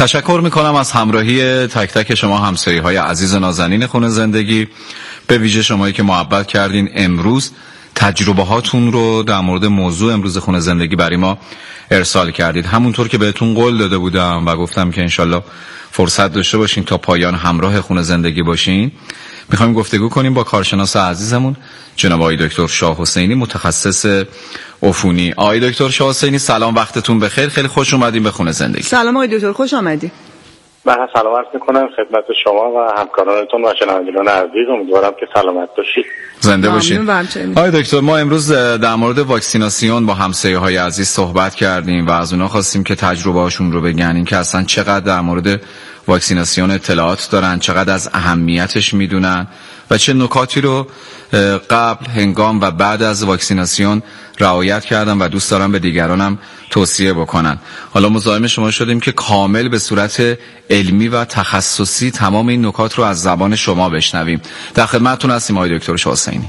تشکر میکنم از همراهی تک تک شما همسایه‌های عزیز نازنین خونه زندگی، به ویژه شمایی که محبت کردین امروز تجربه هاتون رو در مورد موضوع امروز خونه زندگی برای ما ارسال کردید. همونطور که بهتون قول داده بودم و گفتم که انشالله فرصت داشته باشین تا پایان همراه خونه زندگی باشین، میخوایم گفتگو کنیم با کارشناس عزیزمون جناب آقای دکتر شاه حسینی، متخصص عفونی. آقای دکتر شاه حسینی سلام، وقتتون بخیر، خیلی خوش اومدین به خونه زندگی. سلام آقای دکتر، خوش آمدید. من سلام عرض میکنم خدمت شما و همکارانتون و شنوندگان عزیز. امیدوارم که سلامت باشید. زنده باشید. آقای دکتر، ما امروز در مورد واکسیناسیون با همسایه‌های عزیز صحبت کردیم و از اونا خواستیم که تجربه هاشون رو بگن، این که اصلا چقدر در مورد واکسیناسیون اطلاعات دارن، چقدر از اهمیتش میدونن و چه نکاتی رو قبل، هنگام و بعد از واکسیناسیون رعایت کردن و دوست دارم به دیگرانم توصیه بکنن. حالا مزاحم شما شدیم که کامل به صورت علمی و تخصصی تمام این نکات رو از زبان شما بشنویم. در خدمتتون هستیم آقای دکتر شاه حسینی.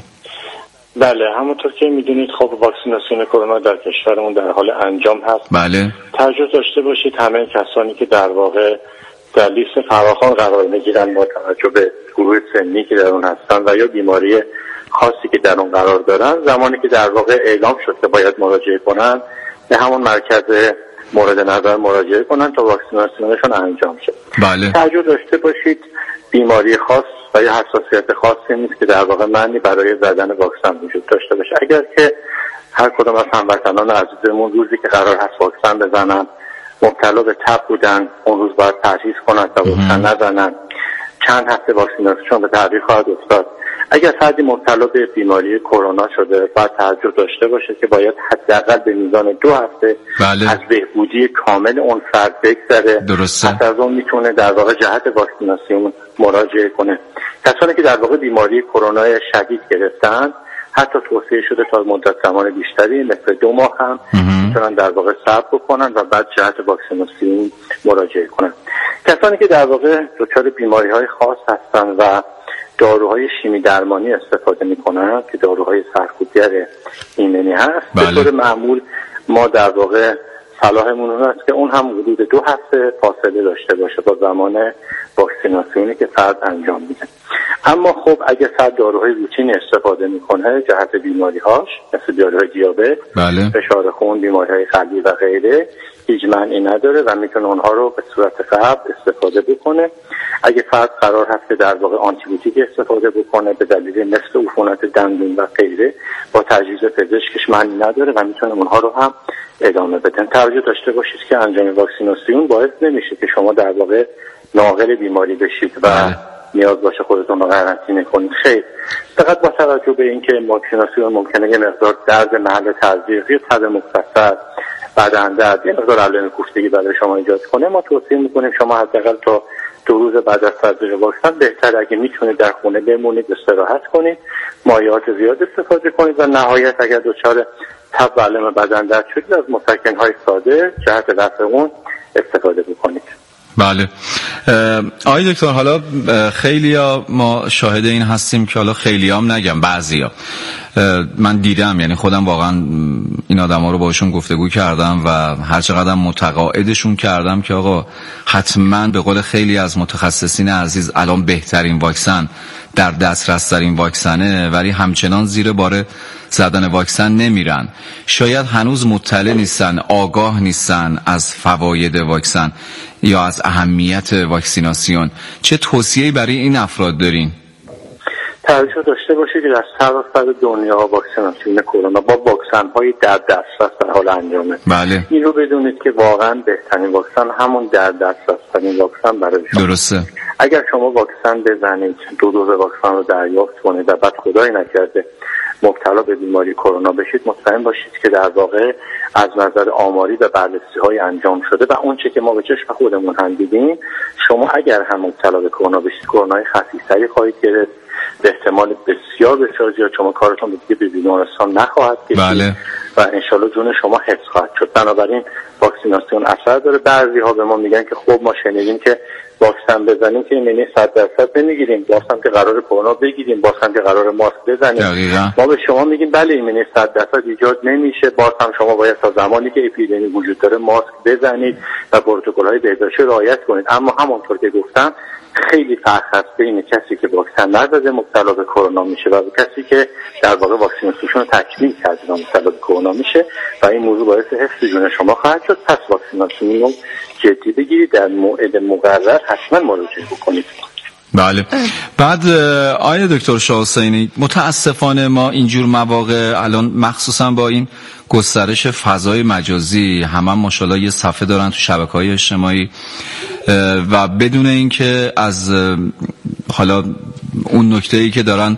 بله، همونطور که میدونید خب واکسیناسیون کرونا در کشورمون در حال انجام هست. بله. توجه داشته باشید همه کسانی که در واقع در لیست فراخوان قرار میگیرن با توجه به گروه سنی که در اون هستن و یا بیماری خاصی که در اون قرار دارن، زمانی که در واقع اعلام شد که باید مراجعه کنن به همون مرکز مورد نظر مراجعه کنن تا واکسیناسیونشون انجام شه. بله. توجه داشته باشید بیماری خاص و یا حساسیت خاصی نیست که در واقع معنی برای زدن واکسن وجود داشته باشه. اگر که هر کدوم از هموطنان عزیزمون روزی که قرار هست واکسن بزنن مبتلا به تب بودن، اون روز باید پرهیز کنن تا واکسن نزنن. چند هفته واکسیناسیون به تعویق خواهد افتاد. اگر فردی مبتلا به بیماری کرونا شده باید توجه داشته باشه که باید حداقل به میزان 2 هفته بله. از بهبودی کامل اون فرد بگذره. درسته. پس از اون میتونه در واقع جهت واکسیناسیون مراجعه کنه. کسانی که در واقع بیماری کرونا شدید گرفتن حتی توصیه شده تا مدت زمان بیشتری مثل 2 ماه هم میتونن در واقع صبر بکنن و بعد جهت واکسیناسیون مراجعه کنن. کسانی که در واقع دچار بیماری‌های خاص هستن و داروهای شیمی درمانی استفاده میکنن که داروهای سرکوبگر ایمنی هست، به طور معمول ما در واقع صلاحمون اون است که اون هم حدود 2 هفته فاصله داشته باشه با زمان واکسیناسیونی که فرد انجام میده. اما خب اگه فرد داروهای روتین استفاده میکنه جهت بیماری‌هاش مثل داروهای دیابت، بله. فشار خون، بیماری‌های قلبی و غیره، هیچ معنی نداره و میتونه اونها رو به صورت قبل استفاده بکنه. اگه فرد قرار هست که در واقع آنتیبیوتیک استفاده بکنه به دلیل مثل عفونت دندون و غیره، با تجویز پزشکش معنی نداره و میتونه اونها رو هم ادامه بدن. توجه داشته باشید که انجام واکسیناسیون باعث نمیشه که شما در واقع ناقل بیماری بشید و نیاز باشه خودتون رو قرنطینه کنید. خیر، فقط با توجه به اینکه واکسیناسیون ممکنه یه مقدار درد محل تزریق، یه تب مختصر، بدن درد، یه مقدار علائم کوفتگی برای شما ایجاد کنه، ما توصیه میکنیم شما حداقل تا 2 روز بعد از تزریق واکسن بهتر اگه میتونید در خونه بمونید، استراحت کنید، مایعات زیاد استفاده کنید و نهایت اگر دچار تب و علائم بدن درد شدید از مسکن‌های ساده جهت رفع اون استفاده بکنید. بله. آقای دکتر، حالا خیلیا ما شاهد این هستیم که حالا خیلیام نگم بعضیا، من دیدم، یعنی خودم واقعا این آدما رو باشون گفتگو کردم و هر چقدر متقاعدشون کردم که آقا حتما به قول خیلی از متخصصین عزیز الان بهترین واکسن در دسترس ترین واکسنه، ولی همچنان زیر بار زدن واکسن نمیرن. شاید هنوز مطلع نیستن، آگاه نیستن از فواید واکسن یا از اهمیت واکسیناسیون. چه توصیه‌ای برای این افراد دارین؟ توجه داشته باشید در سراسر دنیا واکسیناسیون کرونا با واکسن‌های در دسترس در حال انجامه. بله. این رو بدونید که واقعا بهترین واکسن همون در دسترس ترین واکسن برای شما. درسته. اگر شما واکسن بزنید، 2 دوز واکسن رو دریافت کنید و بعد خدای نکرده مبتلا به بیماری کرونا بشید، مطمئن باشید که در واقع از نظر آماری و بررسی‌های انجام شده و اون چه که ما به چشم خودمون هم دیدیم، شما اگر هم مبتلا به کرونا بشید کرونای خفیف‌تری خواهید گرفت، به احتمال بسیار بسیار زیاد شما کارتون دیگه به بیمارستان نخواهد کشید. بله. و انشالله جون شما حفظ خواهد شد. بنابراین واکسیناسیون اثر داره. بعضی‌ها به ما میگن که خب ما شنیدیم که واکسن بزنیم که یعنی 100% نمیگیریم، باز هم که قرار کرونا بگیریم، باز هم که قرار ماسک بزنیم. ما به شما میگیم بله ایمنی 100% ایجاد نمیشه، باز هم شما باید تا زمانی که اپیدمی وجود داره ماسک بزنید و پروتکل‌های بهداشتی رعایت کنید. اما همونطور که گفتم خیلی فرق هست بین کسی که واکسن نزده مبتلا به کرونا میشه و کسی که در واقع واکسیناسیونشون رو تکمیل کرده و مبتلا به کرونا میشه و این موضوع باعث حفظ جون شما خواهد شد. پس واکسیناسیون رو جدی بگیرید، در موعد مقرر حتما مراجعه بکنید. بله. بعد آقای دکتر شاه حسینی، متاسفانه ما اینجور مواقع الان مخصوصا با این گسترش فضای مجازی همه ماشاءالله یه صفحه دارن تو شبکه‌های اجتماعی و بدون اینکه از حالا اون نکته‌ای که دارن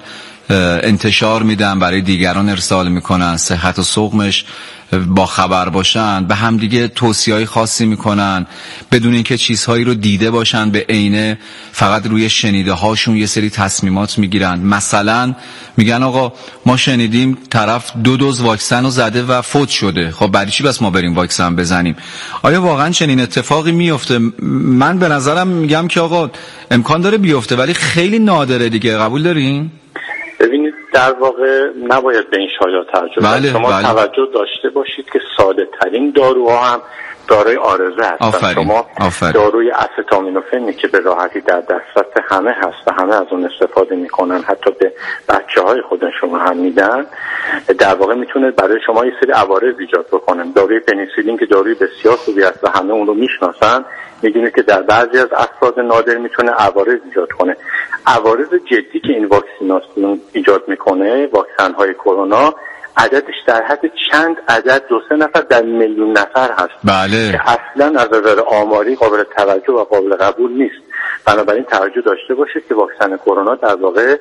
انتشار میدن برای دیگران ارسال میکنن، صحت و سقمش با خبر باشن، به هم دیگه توصیه‌های خاصی میکنن بدون اینکه چیزهایی رو دیده باشن، به عینه فقط روی شنیده هاشون یه سری تصمیمات میگیرن. مثلا میگن آقا ما شنیدیم طرف 2 دوز واکسن رو زده و فوت شده، خب برای چی بس ما بریم واکسن بزنیم؟ آیا واقعا چنین اتفاقی میفته؟ من به نظرم میگم که آقا امکان داره بیفته ولی خیلی نادره دیگه. قبول دارین؟ ببینید در واقع نباید به این شایعات توجه کنید. شما توجه داشته باشید که ساده ترین داروها هم دارای عارضه هستن. شما داروی استامینوفنی که به راحتی در دسترس همه هست و همه از اون استفاده میکنن، حتی به بچه‌های خودشون هم میدن، در واقع میتونه برای شما یه سری عوارض ایجاد بکنه. داروی پنیسیلین که داروی بسیار خوبی است و همه اون رو میشناسن، میدونه که در بعضی از افراد نادر میتونه عوارض ایجاد کنه. عوارض جدی که این واکسیناسیون ایجاد میکنه، واکسن‌های کرونا، عددش در حد چند عدد 2-3 نفر در میلیون نفر هست. بله. که اصلا از نظر آماری قابل توجه و قابل قبول نیست. بنابراین توجه داشته باشید که واکسن کرونا در واقع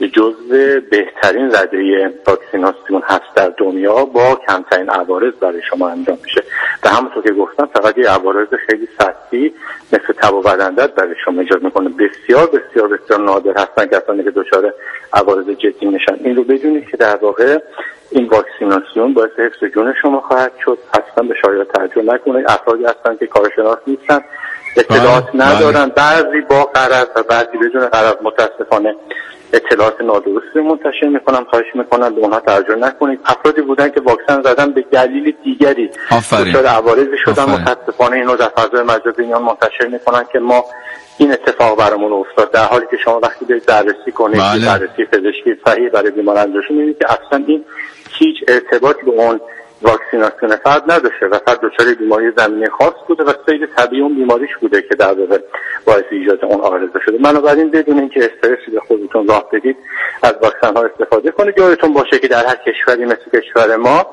جزو بهترین رده واکسیناسیون هست در دنیا، با کمترین عوارض برای شما انجام میشه. و همونطور که گفتم فقط یه عوارض خیلی سطحی مثل تب و بدن‌درد برای شما ایجاد میکنه. بسیار بسیار بسیار نادر هستن کسانی که دچار عوارض جدی میشن. این رو بدونید که در واقع این واکسیناسیون باعث حفظ جون شما خواهد شد. اصلا به شایعات توجه نکنید. افرادی هستن که کارشناس نیستن، اطلاعات ندارن، بعضی با غرض و بعضی بدون غرض متاسفانه اطلاعات نادرستی منتشر میکنن. خواهش میکنن به اونها توجه نکنید. افرادی بودن که واکسن زدن به دلیل دیگری دچار عوارضی شدن، متاسفانه اینو در فضای مجازی منتشر میکنن که ما این اتفاق برامون افتاد، در حالی که شما وقتی برید بررسی کنید، بررسی پزشکی صحیح برای بیمار انجام میدید که اصلا این هیچ ارتباطی به اون واکسیناسیون فرد نداشته و فرد دچار بیماری زمینه خاص بوده و سیر طبیعی اون بیماریش بوده که در واقع باعث ایجاد اون عارضه شده. بنابراین بدون اینکه استرسی به خودتون راه بدید از واکسن ها استفاده کنید. یادتون باشه که در هر کشوری مثل کشور ما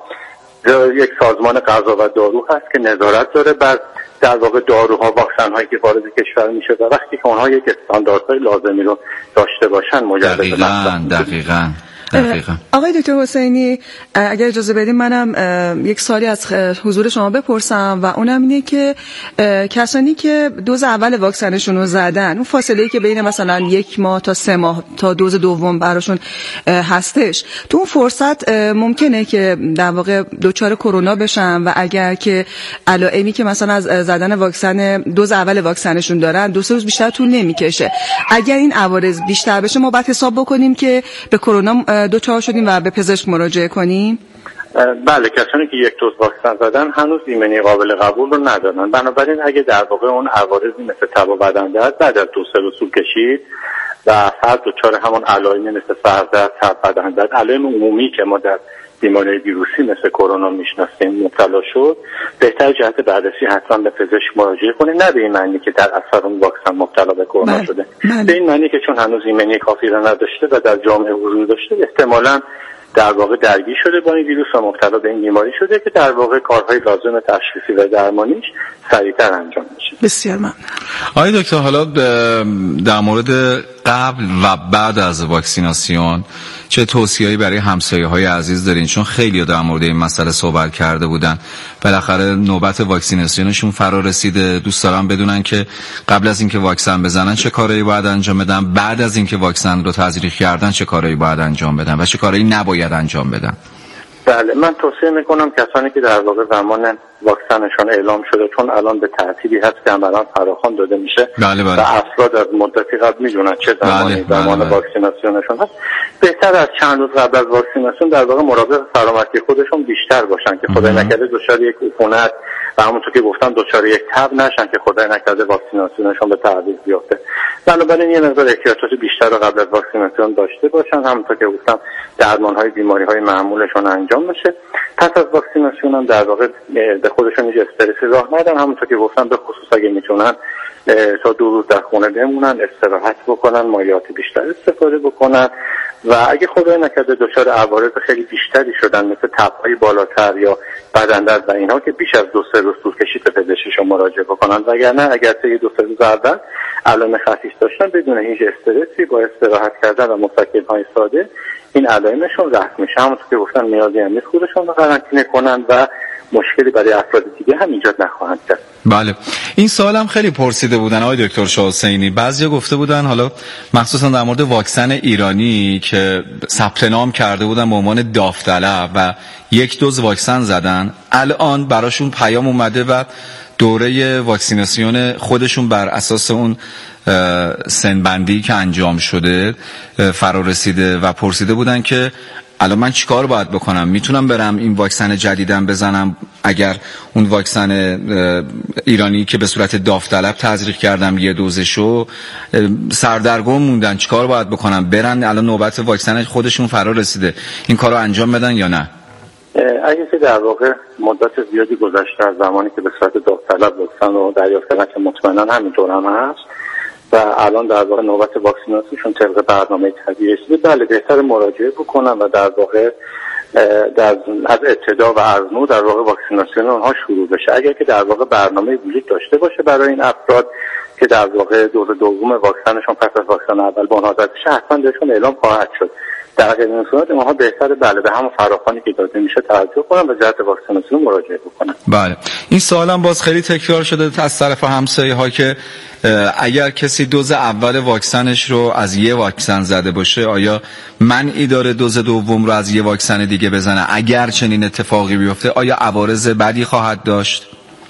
یک سازمان غذا و دارو هست که نظارت داره بر در واقع داروها، واکسن هایی که وارد کشور میشه و وقتی که اونها یک استانداردهای لازمی رو داشته باشن مجرد دقیقاً. آقای دکتر حسینی، اگر اجازه بدیم منم یک سوالی از حضور شما بپرسم و اونم اینه که کسانی که دوز اول واکسنشون رو زدن، اون فاصله‌ای که بین مثلا 1 ماه تا 3 ماه تا دوز دوم براشون هستش، تو اون فرصت ممکنه که در واقع دچار کرونا بشن و اگر که علائمی که مثلا از زدن واکسن دوز اول واکسنشون دارن 2-3 روز بیشتر طول نمیکشه، اگر این عوارض بیشتر بشه ما باید حساب بکنیم که به کرونا دچار شدیم و به پزشک مراجعه کنیم؟ بله، کسانی که 1 دوز واکسن زدن هنوز ایمنی قابل قبول رو ندارن. بنابراین اگه در واقع اون عوارضی مثل تب و بدن‌درد بعد از 2-3 روز طول کشید و فرد دچار همون علائمی مثل سردرد، تب، بدن‌درد، علائم عمومی که ما در بیماری ویروسی مثل کرونا میشناسیم مبتلا شد، بهتر جهت بررسی حتما به پزشک مراجعه کنه. نه به این معنی که در اثر اون واکسن مبتلا به کرونا شده، به این معنی که چون هنوز ایمنی کافی را نداشته و در جامعه حضور داشته، احتمالاً در واقع درگیر شده با این ویروس و مبتلا به این بیماری شده که در واقع کارهای لازم تشخیصی و درمانیش سریعتر انجام میشه. بسیار ممنون. آقای دکتر، حالا در مورد قبل و بعد از واکسیناسیون چه توصیه‌ای برای همسایه‌های عزیز دارین؟ چون خیلی در مورد این مسئله صحبت کرده بودن، بالاخره نوبت واکسیناسیونشون فرا رسیده، دوست دارم بدونن که قبل از اینکه واکسن بزنن چه کارهایی باید انجام بدن، بعد از اینکه واکسن رو تزریق کردن چه کارهایی باید انجام بدن و چه کارهایی نباید انجام بدن. بله، من توصیه میکنم کسانی که در واقع زمان واکسنشون اعلام شده، چون الان به ترتیبی هست که عملاً فراخوان داده میشه بله. و افراد از مدتی قبل میدونن چه زمانی زمان واکسیناسیونشون هست، بهتر از چند روز قبل از واکسیناسیون در واقع مراقب سلامتی خودشون بیشتر باشن که خدای نکرده دچار یک عفونت و همونطور که گفتم دچار یک تب نشن که خدای نکرده واکسیناسیونشون به تعویض بیفته. بنابراین یه مقدار احتیاطات بیشتر رو قبل از واکسیناسیون داشته باشن، همونطور که گفتم درمان‌های بیماری‌های معمولشون انجام بشه. پس از واکسیناسیون هم در واقع به خودشون هیچ استرسی راه ندن، همونطور که گفتم به خصوص اگه میتونن تا 2 روز در خونه بمونن، استراحت بکنن، مایعات بیشتر استفاده بکنن و اگه خدای نکرده دچار عوارض خیلی بیشتری شدن مثل تب‌های بالاتر یا بدن‌درد و اینها که بیش از 2-3 روز طول کشید به پزشکشون مراجعه بکنن، وگرنه اگر طی 2-3 روز اول علائم خفیف داشتن بدون هیچ استرسی با استراحت کردن و مسکن‌های ساده این علائمشون رفع میشه. همونطور که گفتم نیازی هم نیست خودشون رو قرنطینه کنن و مشکلی برای افراد دیگه هم ایجاد نخواهند کرد. بله، این سوالم خیلی پرسیده بودن آقای دکتر شاه حسینی. بعضیا گفته بودن، حالا مخصوصا در مورد واکسن ایرانی که ثبت نام کرده بودن به عنوان داوطلب و 1 دوز واکسن زدن، الان براشون پیام اومده و دوره واکسیناسیون خودشون بر اساس اون سنبندی که انجام شده فرا رسیده و پرسیده بودن که الان من چیکار باید بکنم؟ میتونم برم این واکسن جدیدم بزنم اگر اون واکسن ایرانی که به صورت داوطلب تزریق کردم 1 دوزشو سردرگم موندن، چیکار باید بکنم؟ برن الان نوبت واکسن خودشون فرا رسیده، این کارو انجام بدن یا نه؟ اگه که در واقع مدت زیادی گذشته از زمانی که به صورت داوطلب واکسن رو دریافت کردن که مطمئنا همینطور هم هست و الان در واقع نوبت واکسیناسیشون طبق برنامه طبیعی رسیده، بله بهتر مراجعه بکنن و در واقع از ابتدا و از نو در واقع واکسیناسیون اونها شروع بشه. اگر که در واقع برنامه وجود داشته باشه برای این افراد که در واقع دوز دوم واکسنشون پس از واکسن اول به اونها داده بشه، حتما بهشون اعلام خواهد شد. در غیر این صورت اونها بهتره بله به همون فراخوانی که داده میشه توجه کنن و جهت واکسیناسیون مراجعه بکنن. بله، این سوالم باز خیلی تکرار شده از طرف همسایه‌ها که اگر کسی دوز اول واکسنش رو از یه واکسن زده باشه آیا منعی داره دوز دوم رو از یه واکسن دیگه بزنه؟ اگر چنین اتفاقی بیفته آیا عوارض بدی خواهد داشت؟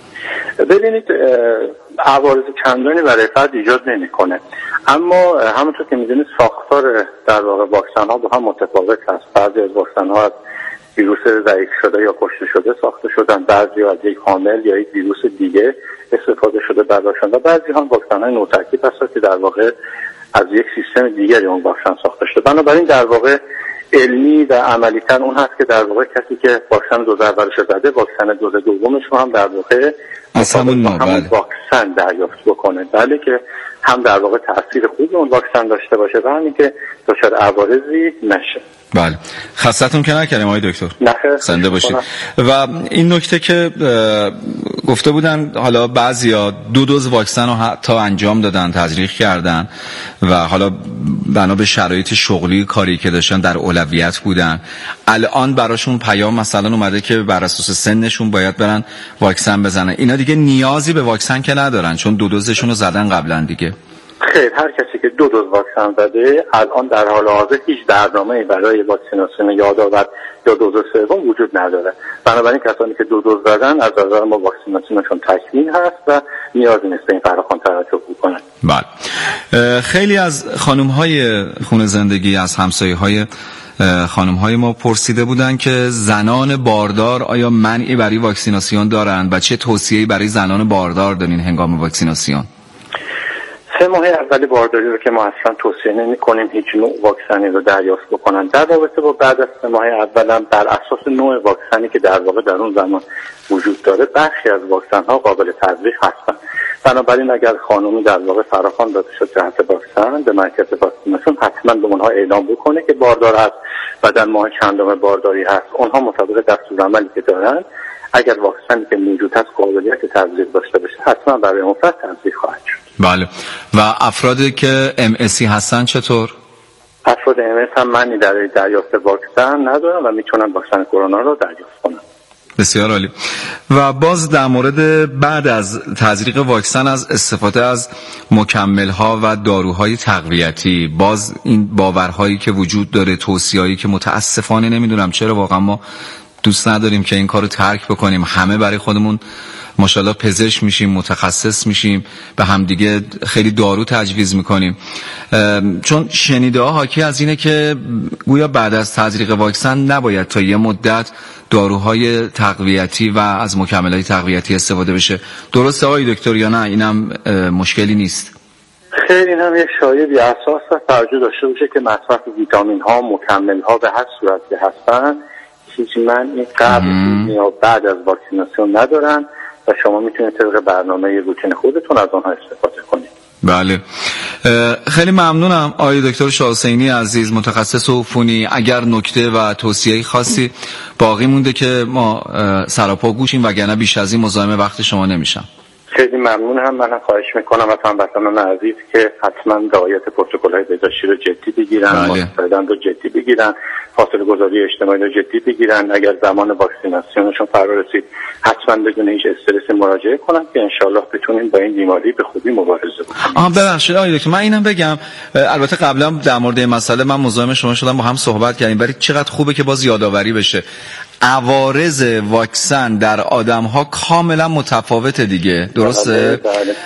ببینید عوارض چندانی برای فرد ایجاد نمیکنه، اما همونطور که میدونید ساختار در واقع واکسن ها با هم متفاوت هست. بعضی از واکسن ها از ویروس ضعیف شده یا کشته شده ساخته شدن، بعضی از یک حامل یا یک ویروس دیگه استفاده شده برداشتن و بعضی هم واکسن های نوترکیب هست که در واقع از یک سیستم دیگری اون واکسن ساخته شده. بنابراین در واقع علمی و عملی تر اون هست که در واقع کسی که واکسن دوز اولش زده واکسن دوز دومش رو هم در واقع از همون واکسن دریافت بکنه، بله که هم در واقع تأثیر خوبی اون واکسن داشته باشه و همین که دچار عوارضی نشه. بله، خستتون که نکردیم آقای دکتر، زنده باشید. و این نکته که گفته بودن حالا بعضیا 2 دوز واکسن رو حتی انجام دادن، تزریق کردن و حالا بنا به شرایط شغلی کاری که داشتن در اولویت بودن، الان براشون پیام مثلا اومده که بر اساس سنشون باید برن واکسن بزنن. اینا دیگه نیازی به واکسن که ندارن چون 2 دوزشون رو زدن قبلا دیگه. خیر، هر کسی که 2 دوز واکسن زده الان در حال حاضر هیچ برنامه‌ای برای واکسیناسیون یادآور یا دوز سوم وجود نداره. بنابراین کسانی که 2 دوز زدن از نظر ما واکسیناسیونشون تکمیل هست و نیازی نیست به این فراخوان توجه بکنن. بله، خیلی از خانم‌های خونه زندگی از همسایه‌های خانم‌های ما پرسیده بودن که زنان باردار آیا منعی برای واکسیناسیون دارند و چه توصیه‌ای برای زنان باردار دارین هنگام واکسیناسیون؟ 3 ماه اول بارداری رو که ما اصلا توصیه نمی‌کنیم هیچ نوع واکسنی رو دریافت بکنن. در رابطه با بعد از 3 ماه اول هم بر اساس نوع واکسنی که در واقع در اون زمان وجود داره برخی از واکسن‌ها قابل تزریق هستن. بنابراین اگر خانمی در واقع فراخوان داده شد جهت واکسن به مرکز واکسیناسیون حتما به اونها اعلام بکنه که باردار است و در ماه چندم بارداری هست. اونها مطابق دستورالعملی که دارن اگر واکسنی که موجود هست قابلیت تزریق داشته باشه حتما برای اون فرد تزریق خواهد شد. بله، و افرادی که MSC هستن چطور؟ افراد MS هم معنی در دریافت واکسن ندارن و میتونن واکسن کرونا رو دریافت کنن. بسیار عالی. و باز در مورد بعد از تزریق واکسن از استفاده از مکمل‌ها و داروهای تقویتی، باز این باورهایی که وجود داره، توصیه‌ای که متاسفانه نمیدونم چرا واقعا ما دوست نداریم که این کارو ترک بکنیم. همه برای خودمون ماشاءالله پزشک میشیم، متخصص میشیم، به همدیگه خیلی دارو تجویز میکنیم. چون شنیده ها حاکی از اینه که گویا بعد از تزریق واکسن نباید تا یه مدت داروهای تقویتی و از مکملات تقویتی استفاده بشه. درسته آقای دکتر یا نه؟ اینم مشکلی نیست؟ خیلی این هم یک شایعه بی اساس و توجه داشته باشه که مصرف ویتامین ها، مکمل ها به هر صورت که هستن هیچ معنی قبل یا بعد از واکسیناسیون ندارن و شما میتونید طبق برنامه روتین خودتون از آنها استفاده کنید. بله، خیلی ممنونم آقای دکتر شاه حسینی عزیز، متخصص عفونی. اگر نکته و توصیه خاصی باقی مونده که ما سراپا گوشیم، وگرنه بیش از این مزاحم وقت شما نمیشم. خیلی ممنونم. من خواهش میکنم از هموطنان عزیز که حتما رعایت پروتکل‌های بهداشتی رو جدی بگیرن، مصاحبه‌دان رو جدی بگیرن، فاصله گذاری اجتماعی رو جدی بگیرن. اگر زمان واکسیناسیونشون فرا رسید حتما بدون هیچ استرسی مراجعه کنن که انشالله بتونیم با این بیماری به خوبی مبارزه بکنیم. ببخشید آقای دکتر، من اینم بگم، البته قبلا در مورد این مسئله من مزاحم شما شدم، با هم صحبت کردیم، ولی چقدر خوبه که باز یادآوری بشه. عوارض واکسن در آدم‌ها کاملا متفاوته دیگه، درسته؟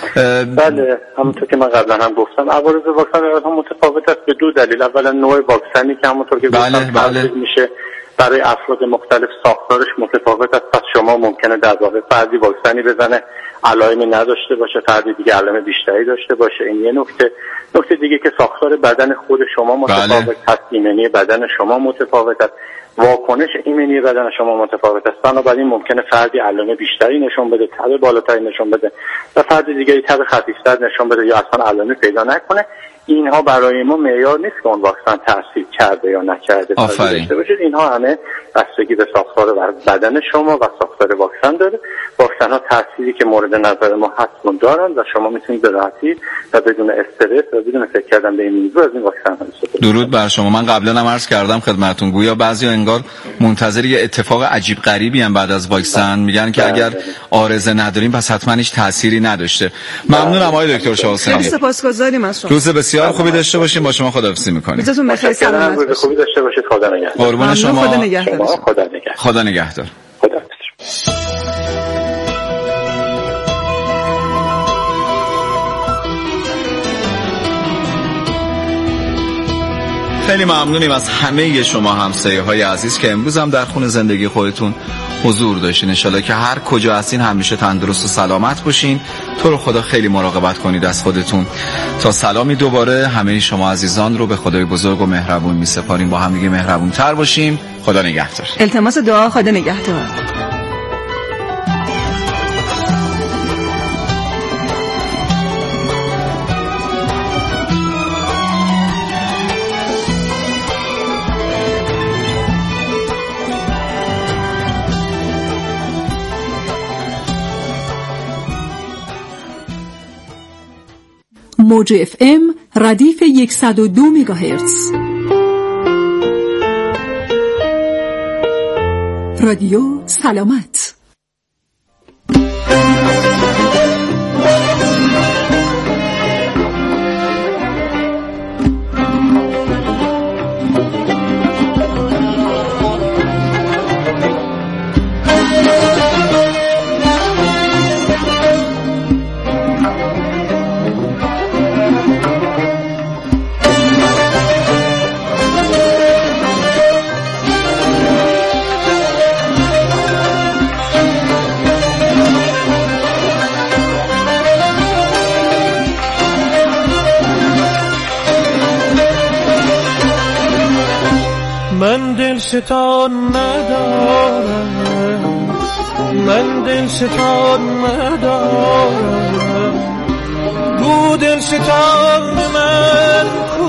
بله. همونطور که من قبلا هم گفتم عوارض واکسن در آدم‌ها متفاوت است به دو دلیل. اولا نوع واکسنی که همونطور که گفتم تولید میشه برای افراد مختلف ساختارش متفاوت است. پس شما ممکنه در واقع فردی واکسنی بزنه علائمی نداشته باشه، فردی دیگه علائم بیشتری داشته باشه. این یه نکته دیگه که ساختار بدن خود شما متفاوت است، ایمنی بدن شما متفاوت است، واکنش ایمنی بدن شما متفاوت است. بنابراین ممکنه فردی علائم بیشتری نشون بده، تب بالاتری نشون بده و فرد دیگری تب خفیفتر نشون بده یا اصلا علائمی پیدا نکنه. اینها برای ما معیار نیست که اون واکسن تاثیر کرده یا نکرده. اینها همه بستگی به ساختار بدن شما و ساختار واکسن داره. واکسن ها تأثیری که مورد نظر ما حتما دارن و شما میتونید به راحتی و بدون استرس و بدون فکر کردن به این موضوع از این واکسن ها استفاده. درود بر شما. من قبلا هم عرض کردم خدمتتون، گویا بعضی انگار منتظر یه اتفاق عجیب غریبی هم بعد از واکسن میگن که اگر عارضه نداریم پس حتما هیچ تأثیری نداشته. ممنونم آقای دکتر شاه حسینی. سپاسگزاریم از شما. روز بسیار خوبی داشته باشیم. با شما خداحافظی می‌کنیم. روزتون بخیر، سلامت باشید. خوبی داشته باشید. خدا نگهدار. قربون شما. خدا نگهدار. خدا نگهدار. خیلی ممنونیم از همه شما همسایه‌های عزیز که امروز هم در خونه زندگی خودتون حضور داشتین. ان شاءالله که هر کجا هستین همیشه تندرست و سلامت باشین. تو رو خدا خیلی مراقبت کنید از خودتون. تا سلامی دوباره همه شما عزیزان رو به خدای بزرگ و مهربون می‌سپاریم. با هم دیگه مهربون‌تر باشیم. خدا نگهدار. التماس دعا. خدا نگهدار. موج FM ردیف 102 مگاهرتز. رادیو سلامت. من دل ستان ندارم، من دل ستان ندارم، گو دل ستان من کو،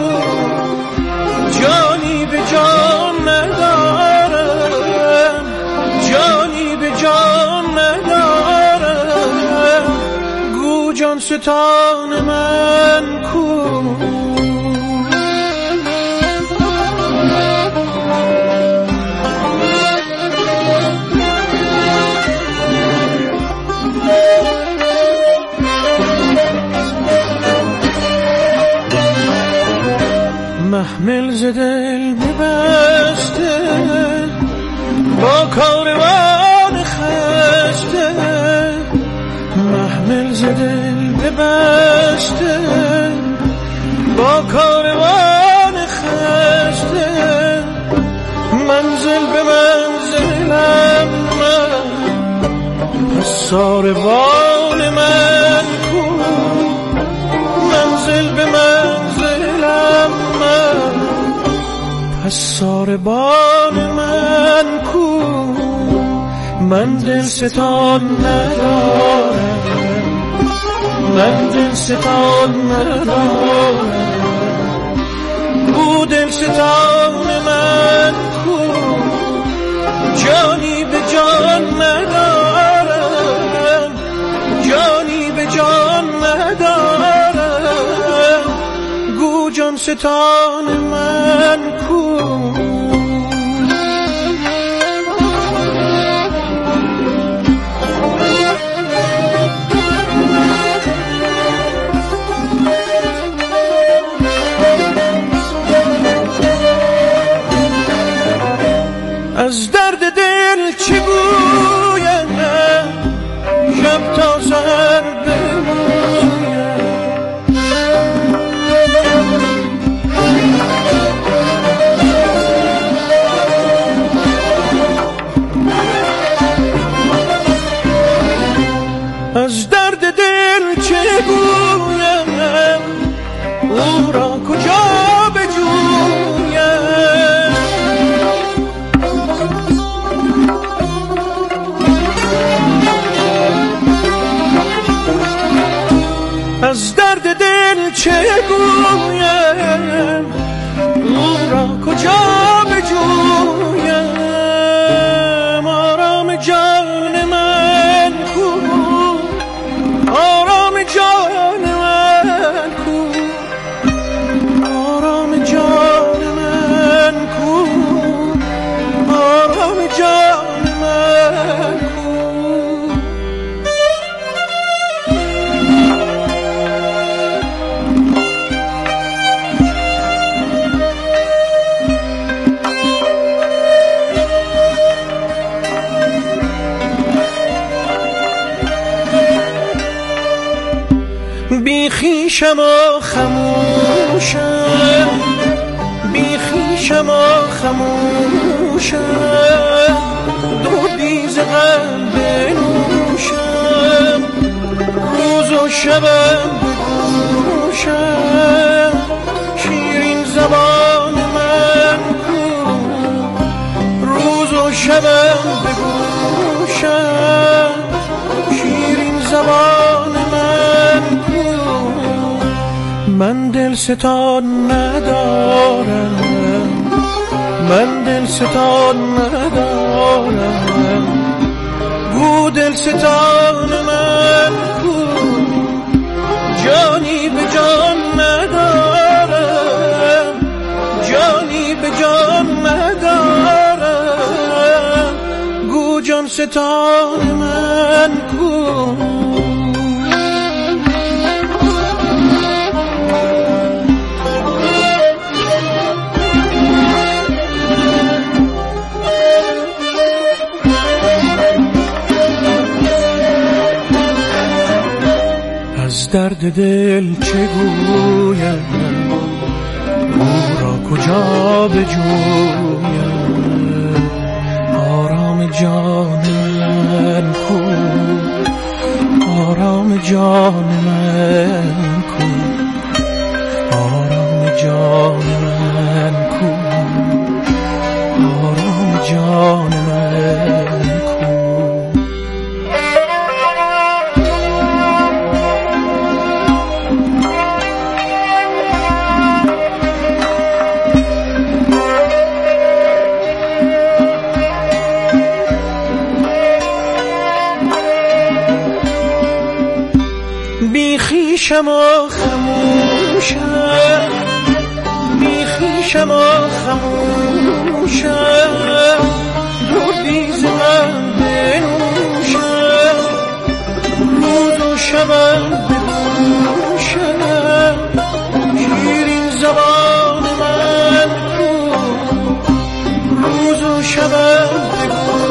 جانی به جان ندارم، جانی به جان ندارم، گو جان ستان من کو. محمل ز دل میبسته با کاروان خسته محمل ز دل ببسته، با کاروان خسته منزل به منزلم من، پس ساربان من کو، منزل به منزلم من، پس ساربان من کو. من دل ستان ندارم، من دل ستان ندارم، او دل ستان من کو. جانی به جان ندارم، جانی به جان ندارم، گو جان ستان من کو. از درد دل چه گویم شب تا سحر بمویم، از درد دل چه گویم او را کجا بجویم. از درد دل چه گویم او را کجا بجویم. آرام جان من کو، آرام جان من کو، آرام جان من کو، آرام جان من کو. بی خویشم و خموشم، بی خویشم و خموشم، دردی ز غم بنوشم، روز و شبم بگوشم. شیرین زبان من کو، روز و شبم بگوشم. شیرین زبان من کو، من دل ستان ندارم، من دل ستان ندارم، گو دل ستان من کو. جانی به جان ندارم، جانی به جان ندارم، گو جان ستان من کو. از درد دل چه گویم او را کجا بجویم. آرام جان من کو، آرام جان من کو، آرام جان من کو، آرام جان من کو. بی خویشم و خموشم، بی خویشم و خموشم، دردی ز غم بنوشم، روز و شبم بگوشم. شیرین زبان من کو، روز و شبم بگوشم.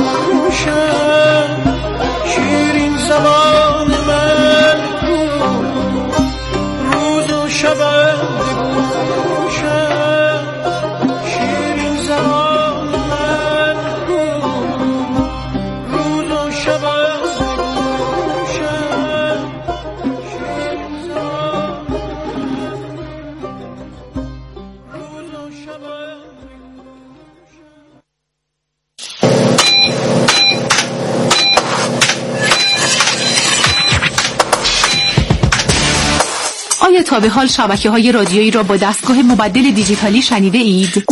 تا به حال شبکه‌های رادیویی را با دستگاه مبدل دیجیتالی شنیده اید؟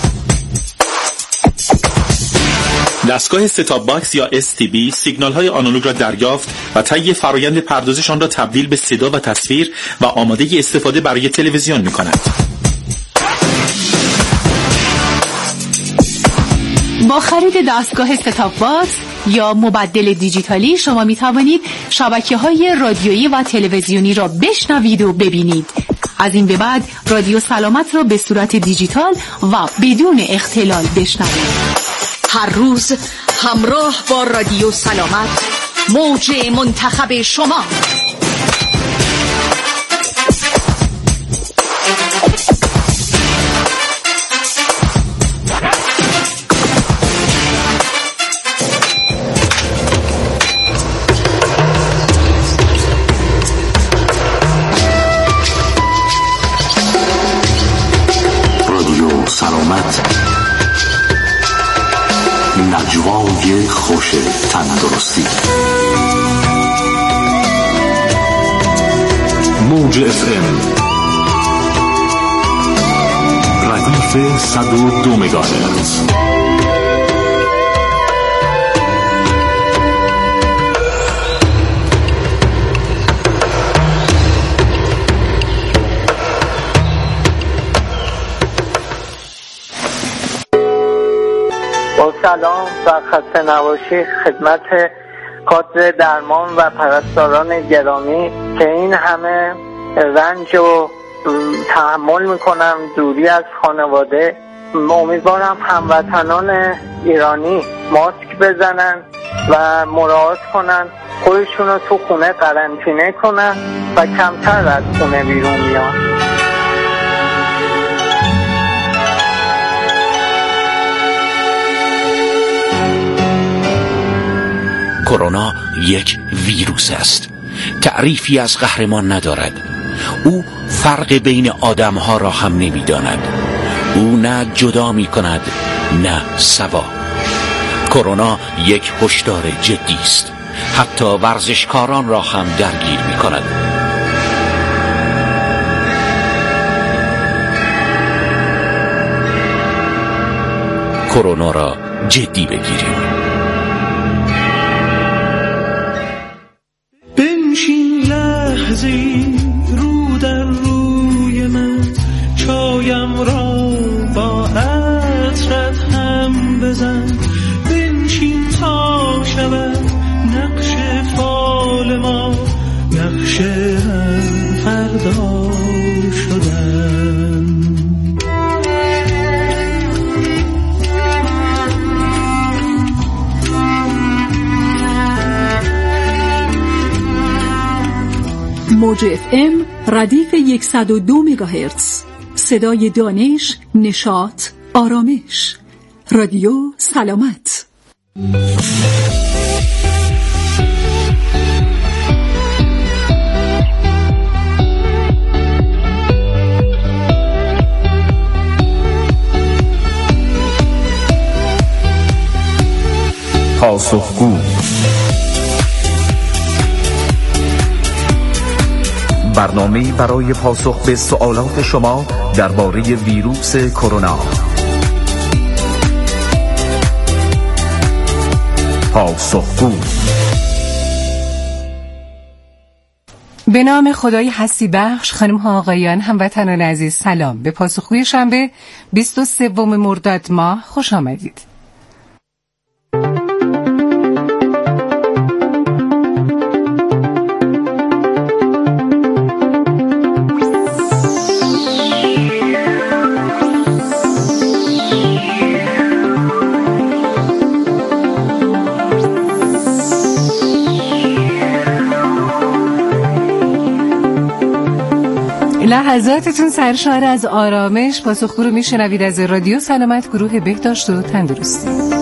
دستگاه ستاپ باکس یا STB سیگنال‌های آنالوگ را دریافت و طی فرایند پردازشان را تبدیل به صدا و تصویر و آماده استفاده برای تلویزیون می‌کند. با خرید دستگاه ستاپ باکس یا مبدل دیجیتالی شما می توانید شبکه‌های رادیویی و تلویزیونی را بشنوید و ببینید. از این به بعد رادیو سلامت را به صورت دیجیتال و بدون اختلال بشنوید. هر روز همراه با رادیو سلامت، موج منتخب شما. نجوای خوش تندرستی. موج FM ردیف 102 مگاهرتز. سلام و خسته نباشی خدمت کادر درمان و پرستاران گرامی که این همه رنج رو تحمل میکنم دوری از خانواده. امیدوارم هموطنان ایرانی ماسک بزنن و مراعات کنن، خودشون رو تو خونه قرنطینه کنن و کمتر از خونه بیرون بیان. کرونا یک ویروس است، تعریفی از قهرمان ندارد. او فرق بین آدمها را هم نمی داند. او نه جدا می کند نه سوا. کرونا یک هشدار جدی است، حتی ورزشکاران را هم درگیر می کند. کرونا را جدی بگیریم. بنشین لحظه‌ای رو در روی من، چایم را با عطرت هم بزن. بنشین تا شود نقش فال ما، نقش هم فردا شدن. موج FM ردیف 102 مگاهرتز، صدای دانش، نشاط، آرامش. رادیو سلامت. پاسخگو، برنامه‌ای برای پاسخ به سوالات شما درباره ویروس کرونا. پاسخگو. به نام خدای هستی بخش، خانم ها آقایان، هموطنان عزیز، سلام. به پاسخگوی شنبه 23 مرداد ماه خوش آمدید. لحظاتتون سرشار از آرامش. پاسخگو رو میشنوید از رادیو سلامت، گروه بهداشت و تندرستی.